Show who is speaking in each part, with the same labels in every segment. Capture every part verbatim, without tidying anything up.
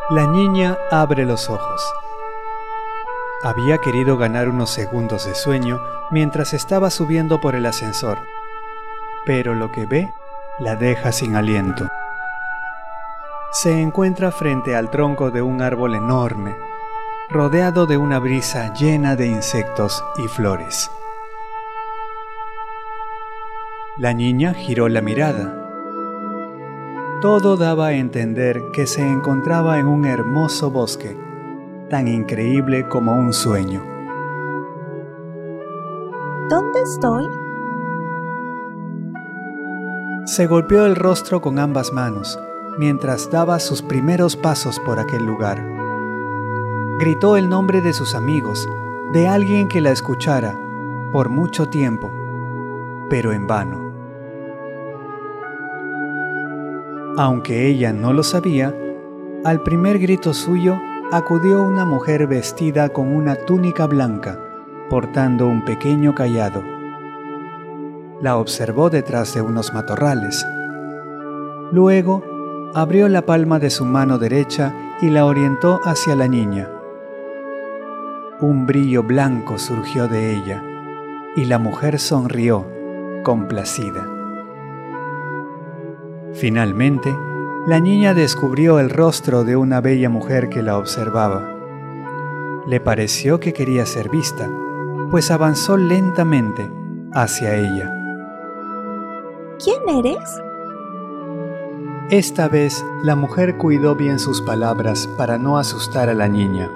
Speaker 1: La niña abre los ojos. Había querido ganar unos segundos de sueño mientras estaba subiendo por el ascensor, pero lo que ve la deja sin aliento. Se encuentra frente al tronco de un árbol enorme, rodeado de una brisa llena de insectos y flores. La niña giró la mirada. Todo daba a entender que se encontraba en un hermoso bosque, tan increíble como un sueño.
Speaker 2: ¿Dónde estoy?
Speaker 1: Se golpeó el rostro con ambas manos mientras daba sus primeros pasos por aquel lugar. Gritó el nombre de sus amigos, de alguien que la escuchara, por mucho tiempo, pero en vano. Aunque ella no lo sabía, al primer grito suyo acudió una mujer vestida con una túnica blanca, portando un pequeño cayado. La observó detrás de unos matorrales. Luego, abrió la palma de su mano derecha y la orientó hacia la niña. Un brillo blanco surgió de ella, y la mujer sonrió, complacida. Finalmente, la niña descubrió el rostro de una bella mujer que la observaba. Le pareció que quería ser vista, pues avanzó lentamente hacia ella.
Speaker 2: ¿Quién eres?
Speaker 1: Esta vez, la mujer cuidó bien sus palabras para no asustar a la niña.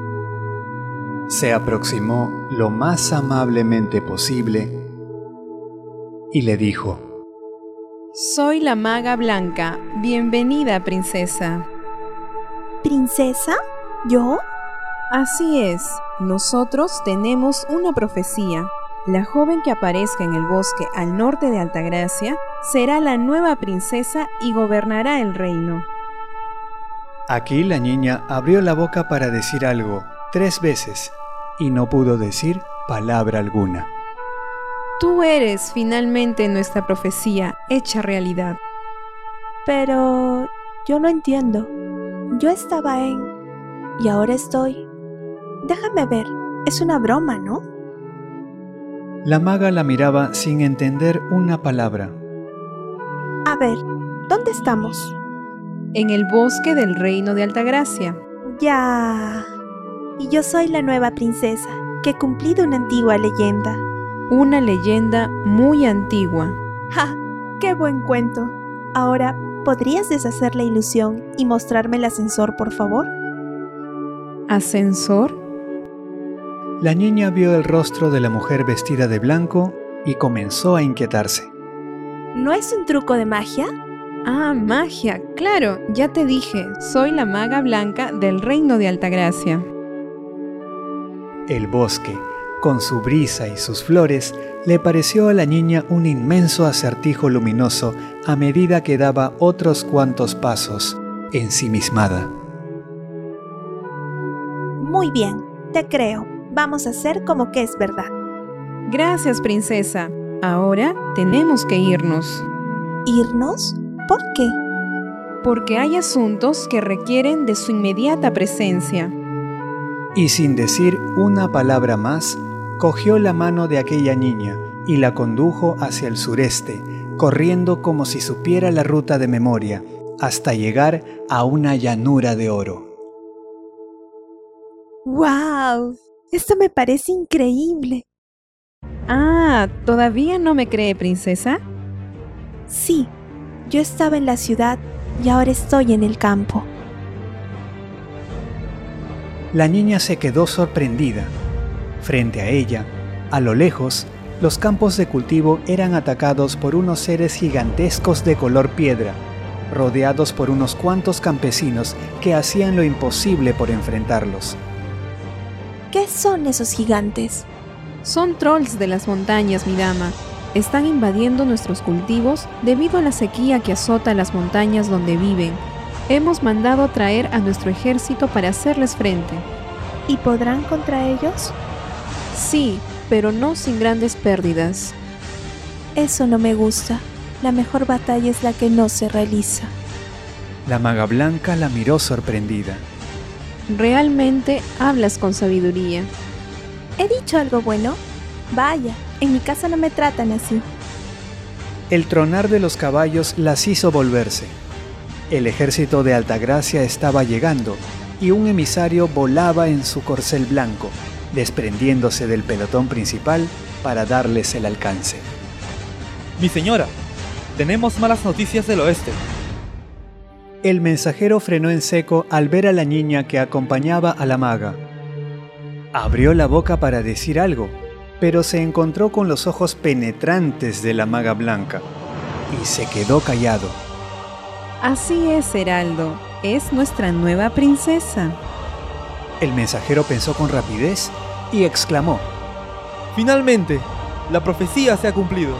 Speaker 1: Se aproximó lo más amablemente posible y le dijo:
Speaker 3: Soy la maga Blanca. Bienvenida, princesa.
Speaker 2: ¿Princesa? ¿Yo?
Speaker 3: Así es. Nosotros tenemos una profecía. La joven que aparezca en el bosque al norte de Altagracia será la nueva princesa y gobernará el reino.
Speaker 1: Aquí la niña abrió la boca para decir algo tres veces y no pudo decir palabra alguna.
Speaker 3: Tú eres finalmente nuestra profecía hecha realidad.
Speaker 2: Pero yo no entiendo. Yo estaba en... y ahora estoy... Déjame ver, es una broma, ¿no?
Speaker 1: La maga la miraba sin entender una palabra.
Speaker 2: A ver, ¿dónde estamos?
Speaker 3: En el bosque del reino de Altagracia.
Speaker 2: Ya... Y yo soy la nueva princesa, que he cumplido una antigua leyenda.
Speaker 3: Una leyenda muy antigua.
Speaker 2: ¡Ja! ¡Qué buen cuento! Ahora, ¿podrías deshacer la ilusión y mostrarme el ascensor, por favor?
Speaker 3: ¿Ascensor?
Speaker 1: La niña vio el rostro de la mujer vestida de blanco y comenzó a inquietarse.
Speaker 2: ¿No es un truco de magia?
Speaker 3: Ah, magia, claro, ya te dije, soy la maga Blanca del reino de Altagracia.
Speaker 1: El bosque, con su brisa y sus flores, le pareció a la niña un inmenso acertijo luminoso a medida que daba otros cuantos pasos, ensimismada.
Speaker 2: Muy bien, te creo. Vamos a hacer como que es verdad.
Speaker 3: Gracias, princesa. Ahora tenemos que irnos.
Speaker 2: ¿Irnos? ¿Por qué?
Speaker 3: Porque hay asuntos que requieren de su inmediata presencia.
Speaker 1: Y sin decir una palabra más, cogió la mano de aquella niña y la condujo hacia el sureste, corriendo como si supiera la ruta de memoria, hasta llegar a una llanura de oro.
Speaker 2: ¡Guau! Esto me parece increíble.
Speaker 3: Ah, ¿todavía no me cree, princesa?
Speaker 2: Sí, yo estaba en la ciudad y ahora estoy en el campo.
Speaker 1: La niña se quedó sorprendida. Frente a ella, a lo lejos, los campos de cultivo eran atacados por unos seres gigantescos de color piedra, rodeados por unos cuantos campesinos que hacían lo imposible por enfrentarlos.
Speaker 2: ¿Qué son esos gigantes?
Speaker 3: Son trolls de las montañas, mi dama. Están invadiendo nuestros cultivos debido a la sequía que azota las montañas donde viven. Hemos mandado traer a nuestro ejército para hacerles frente.
Speaker 2: ¿Y podrán contra ellos?
Speaker 3: Sí, pero no sin grandes pérdidas.
Speaker 2: Eso no me gusta. La mejor batalla es la que no se realiza.
Speaker 1: La maga blanca la miró sorprendida.
Speaker 3: Realmente hablas con sabiduría.
Speaker 2: ¿He dicho algo bueno? Vaya, en mi casa no me tratan así.
Speaker 1: El tronar de los caballos las hizo volverse. El ejército de Altagracia estaba llegando y un emisario volaba en su corcel blanco, desprendiéndose del pelotón principal para darles el alcance.
Speaker 4: Mi señora, tenemos malas noticias del oeste.
Speaker 1: El mensajero frenó en seco al ver a la niña que acompañaba a la maga. Abrió la boca para decir algo, pero se encontró con los ojos penetrantes de la maga blanca y se quedó callado.
Speaker 3: Así es, Heraldo. Es nuestra nueva princesa.
Speaker 1: El mensajero pensó con rapidez y exclamó:
Speaker 4: Finalmente, la profecía se ha cumplido.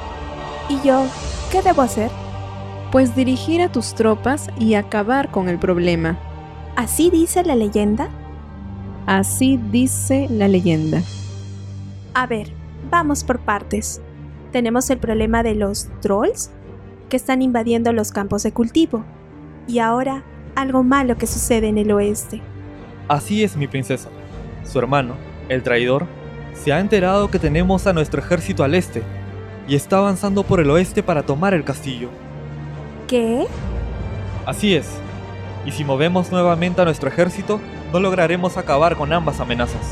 Speaker 2: ¿Y yo? ¿Qué debo hacer?
Speaker 3: Pues dirigir a tus tropas y acabar con el problema.
Speaker 2: ¿Así dice la leyenda?
Speaker 3: Así dice la leyenda.
Speaker 2: A ver, vamos por partes. Tenemos el problema de los trolls, que están invadiendo los campos de cultivo. Y ahora, algo malo que sucede en el oeste.
Speaker 4: Así es, mi princesa. Su hermano, el traidor, se ha enterado que tenemos a nuestro ejército al este y está avanzando por el oeste para tomar el castillo.
Speaker 2: ¿Qué?
Speaker 4: Así es. Y si movemos nuevamente a nuestro ejército, no lograremos acabar con ambas amenazas.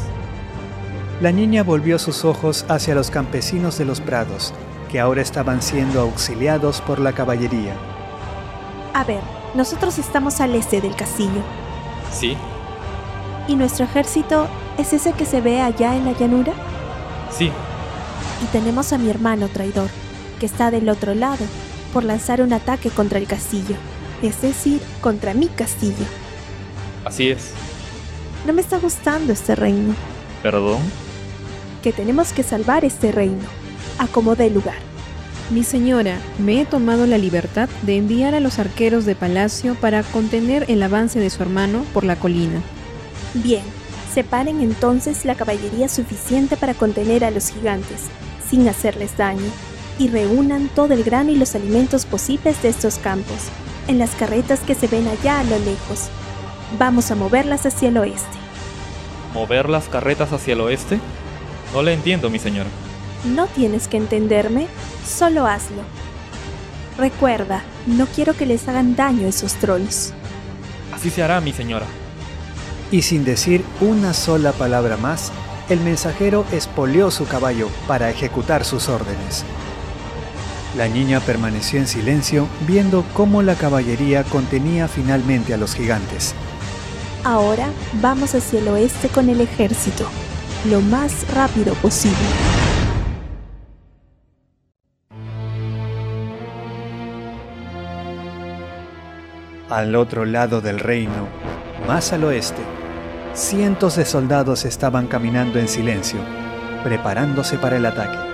Speaker 1: La niña volvió sus ojos hacia los campesinos de los prados, que ahora estaban siendo auxiliados por la caballería.
Speaker 2: A ver, nosotros estamos al este del castillo.
Speaker 4: ¿Sí?
Speaker 2: ¿Y nuestro ejército es ese que se ve allá en la llanura?
Speaker 4: Sí.
Speaker 2: Y tenemos a mi hermano traidor, que está del otro lado, por lanzar un ataque contra el castillo, es decir, contra mi castillo.
Speaker 4: Así es.
Speaker 2: No me está gustando este reino.
Speaker 4: ¿Perdón?
Speaker 2: Que tenemos que salvar este reino, a como dé lugar.
Speaker 3: Mi señora, me he tomado la libertad de enviar a los arqueros de palacio para contener el avance de su hermano por la colina.
Speaker 2: Bien, separen entonces la caballería suficiente para contener a los gigantes, sin hacerles daño, y reúnan todo el grano y los alimentos posibles de estos campos, en las carretas que se ven allá a lo lejos. Vamos a moverlas hacia el oeste.
Speaker 4: ¿Mover las carretas hacia el oeste? No le entiendo, mi señora.
Speaker 2: No tienes que entenderme, solo hazlo. Recuerda, no quiero que les hagan daño a esos trolls.
Speaker 4: Así se hará, mi señora.
Speaker 1: Y sin decir una sola palabra más, el mensajero espoleó su caballo para ejecutar sus órdenes. La niña permaneció en silencio, viendo cómo la caballería contenía finalmente a los gigantes.
Speaker 2: Ahora vamos hacia el oeste con el ejército, lo más rápido posible.
Speaker 1: Al otro lado del reino, más al oeste, cientos de soldados estaban caminando en silencio, preparándose para el ataque.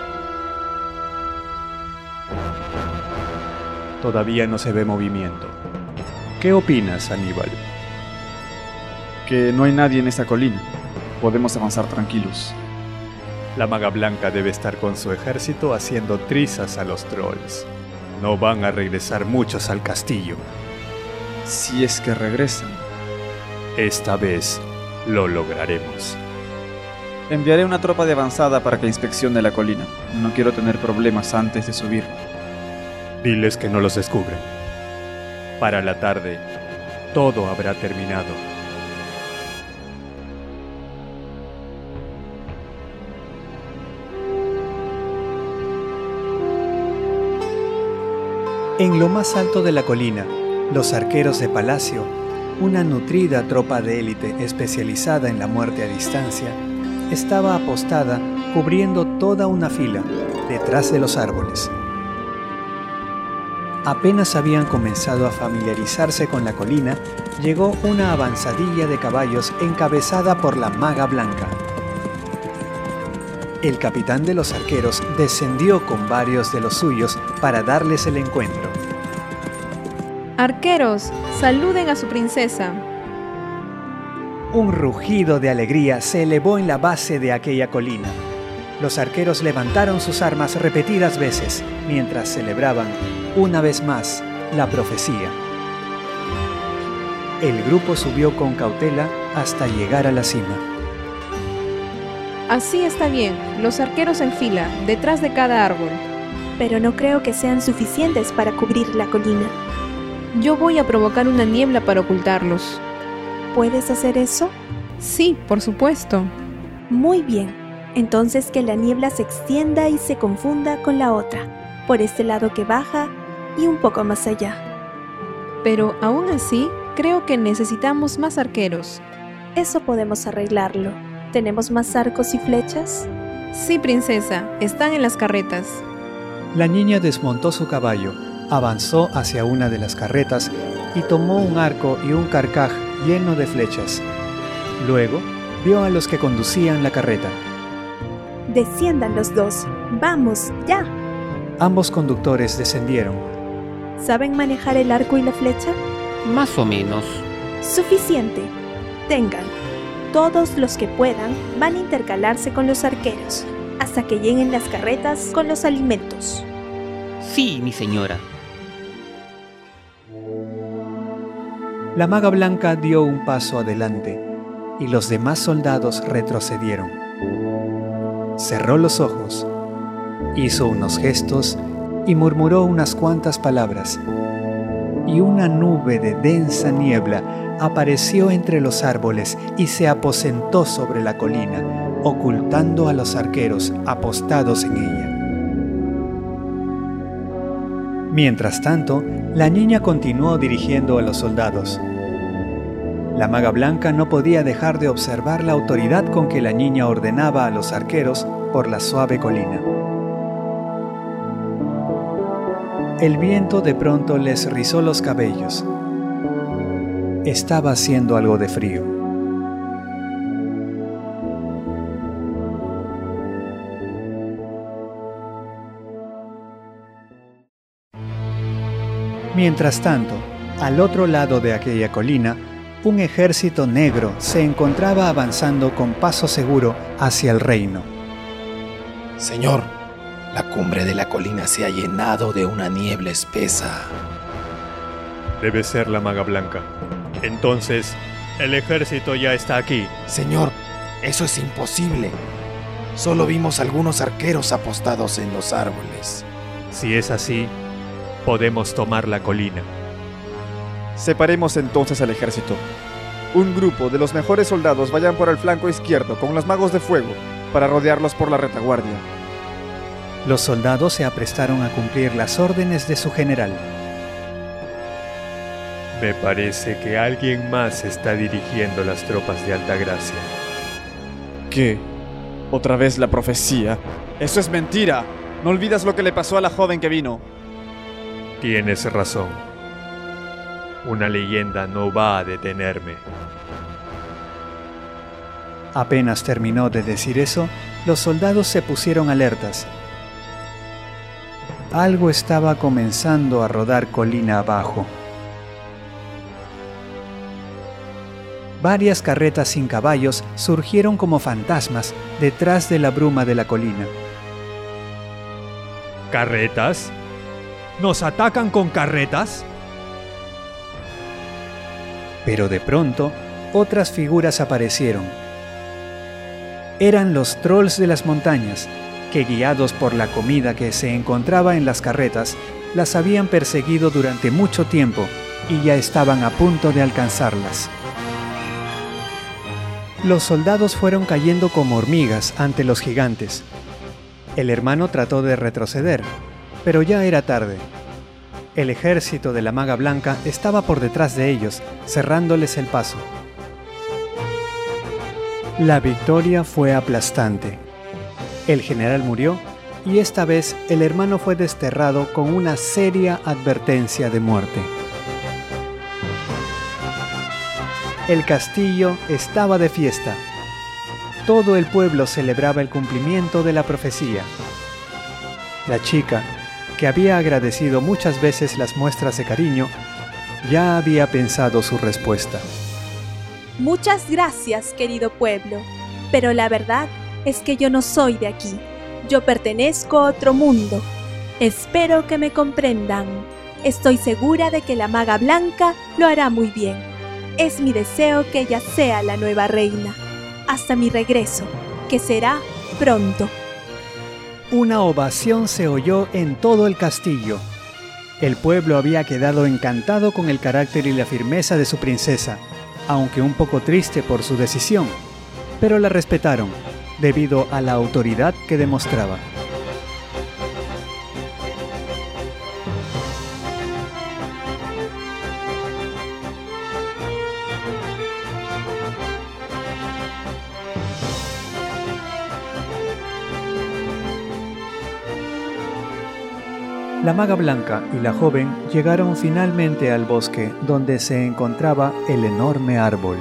Speaker 1: Todavía no se ve movimiento. ¿Qué opinas, Aníbal?
Speaker 5: Que no hay nadie en esta colina. Podemos avanzar tranquilos.
Speaker 1: La maga blanca debe estar con su ejército haciendo trizas a los trolls. No van a regresar muchos al castillo.
Speaker 5: Si es que regresan.
Speaker 1: Esta vez lo lograremos.
Speaker 5: Enviaré una tropa de avanzada para que inspeccione la colina. No quiero tener problemas antes de subir.
Speaker 1: Diles que no los descubren. Para la tarde, todo habrá terminado. En lo más alto de la colina, los arqueros de palacio, una nutrida tropa de élite especializada en la muerte a distancia, estaba apostada cubriendo toda una fila detrás de los árboles. Apenas habían comenzado a familiarizarse con la colina, llegó una avanzadilla de caballos encabezada por la maga blanca. El capitán de los arqueros descendió con varios de los suyos para darles el encuentro.
Speaker 3: Arqueros, saluden a su princesa.
Speaker 1: Un rugido de alegría se elevó en la base de aquella colina. Los arqueros levantaron sus armas repetidas veces, mientras celebraban, una vez más, la profecía. el grupo subió con cautela hasta llegar a la cima.
Speaker 3: Así está bien, los arqueros en fila, detrás de cada árbol.
Speaker 2: Pero no creo que sean suficientes para cubrir la colina.
Speaker 3: Yo voy a provocar una niebla para ocultarlos.
Speaker 2: ¿Puedes hacer eso?
Speaker 3: Sí, por supuesto.
Speaker 2: Muy bien. Entonces que la niebla se extienda y se confunda con la otra, por este lado que baja y un poco más allá.
Speaker 3: Pero aún así, creo que necesitamos más arqueros.
Speaker 2: Eso podemos arreglarlo. ¿Tenemos más arcos y flechas?
Speaker 3: Sí, princesa, están en las carretas.
Speaker 1: La niña desmontó su caballo, avanzó hacia una de las carretas y tomó un arco y un carcaj lleno de flechas. Luego, vio a los que conducían la carreta.
Speaker 2: Desciendan los dos. ¡Vamos, ya!
Speaker 1: Ambos conductores descendieron.
Speaker 2: ¿Saben manejar el arco y la flecha?
Speaker 6: Más o menos.
Speaker 2: Suficiente. Tengan. Todos los que puedan van a intercalarse con los arqueros, hasta que lleguen las carretas con los alimentos.
Speaker 6: Sí, mi señora.
Speaker 1: La maga blanca dio un paso adelante y los demás soldados retrocedieron. Cerró los ojos, hizo unos gestos y murmuró unas cuantas palabras, y una nube de densa niebla apareció entre los árboles y se aposentó sobre la colina, ocultando a los arqueros apostados en ella. Mientras tanto, la niña continuó dirigiendo a los soldados. La maga blanca no podía dejar de observar la autoridad con que la niña ordenaba a los arqueros por la suave colina. El viento de pronto les rizó los cabellos. Estaba haciendo algo de frío. Mientras tanto, al otro lado de aquella colina, un ejército negro se encontraba avanzando con paso seguro hacia el reino.
Speaker 7: Señor, la cumbre de la colina se ha llenado de una niebla espesa.
Speaker 8: Debe ser la maga blanca. Entonces, el ejército ya está aquí.
Speaker 7: Señor, eso es imposible. Solo vimos algunos arqueros apostados en los árboles.
Speaker 8: Si es así, podemos tomar la colina.
Speaker 5: Separemos entonces al ejército. Un grupo de los mejores soldados vayan por el flanco izquierdo con los magos de fuego para rodearlos por la retaguardia.
Speaker 1: Los soldados se aprestaron a cumplir las órdenes de su general.
Speaker 8: Me parece que alguien más está dirigiendo las tropas de Altagracia.
Speaker 5: ¿Qué? ¿Otra vez la profecía? ¡Eso es mentira! ¿No olvidas lo que le pasó a la joven que vino?
Speaker 8: Tienes razón. Una leyenda no va a detenerme.
Speaker 1: Apenas terminó de decir eso, los soldados se pusieron alertas. Algo estaba comenzando a rodar colina abajo. Varias carretas sin caballos surgieron como fantasmas detrás de la bruma de la colina.
Speaker 8: ¿Carretas? ¿Nos atacan con carretas?
Speaker 1: Pero de pronto, otras figuras aparecieron. Eran los trolls de las montañas, que guiados por la comida que se encontraba en las carretas, las habían perseguido durante mucho tiempo y ya estaban a punto de alcanzarlas. Los soldados fueron cayendo como hormigas ante los gigantes. El hermano trató de retroceder, pero ya era tarde. El ejército de la maga blanca estaba por detrás de ellos, cerrándoles el paso. La victoria fue aplastante. El general murió y esta vez el hermano fue desterrado con una seria advertencia de muerte. El castillo estaba de fiesta. Todo el pueblo celebraba el cumplimiento de la profecía. La chica, que había agradecido muchas veces las muestras de cariño, ya había pensado su respuesta.
Speaker 2: Muchas gracias, querido pueblo, pero la verdad es que yo no soy de aquí. Yo pertenezco a otro mundo. Espero que me comprendan. Estoy segura de que la maga blanca lo hará muy bien. Es mi deseo que ella sea la nueva reina, hasta mi regreso, que será pronto.
Speaker 1: Una ovación se oyó en todo el castillo. El pueblo había quedado encantado con el carácter y la firmeza de su princesa, aunque un poco triste por su decisión, pero la respetaron, debido a la autoridad que demostraba. La maga blanca y la joven llegaron finalmente al bosque donde se encontraba el enorme árbol.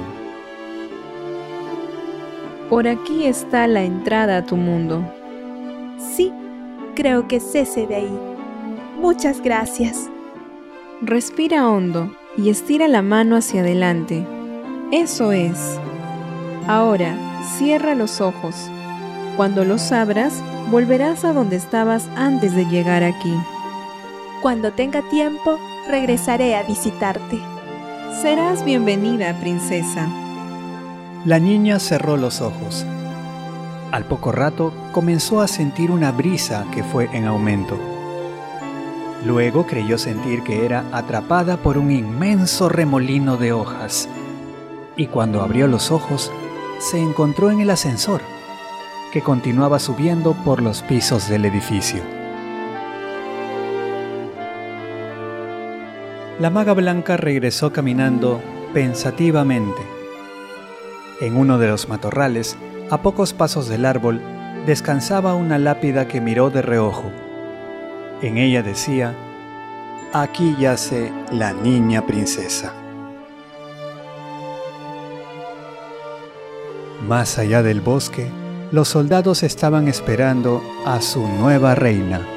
Speaker 3: Por aquí está la entrada a tu mundo.
Speaker 2: Sí, creo que es ese de ahí. Muchas gracias.
Speaker 3: Respira hondo y estira la mano hacia adelante. Eso es. Ahora, cierra los ojos. Cuando los abras, volverás a donde estabas antes de llegar aquí.
Speaker 2: Cuando tenga tiempo, regresaré a visitarte.
Speaker 3: Serás bienvenida, princesa.
Speaker 1: La niña cerró los ojos. Al poco rato comenzó a sentir una brisa que fue en aumento. Luego creyó sentir que era atrapada por un inmenso remolino de hojas. Y cuando abrió los ojos, se encontró en el ascensor, que continuaba subiendo por los pisos del edificio. La maga blanca regresó caminando pensativamente. En uno de los matorrales, a pocos pasos del árbol, descansaba una lápida que miró de reojo. En ella decía: «Aquí yace la niña princesa». Más allá del bosque, los soldados estaban esperando a su nueva reina.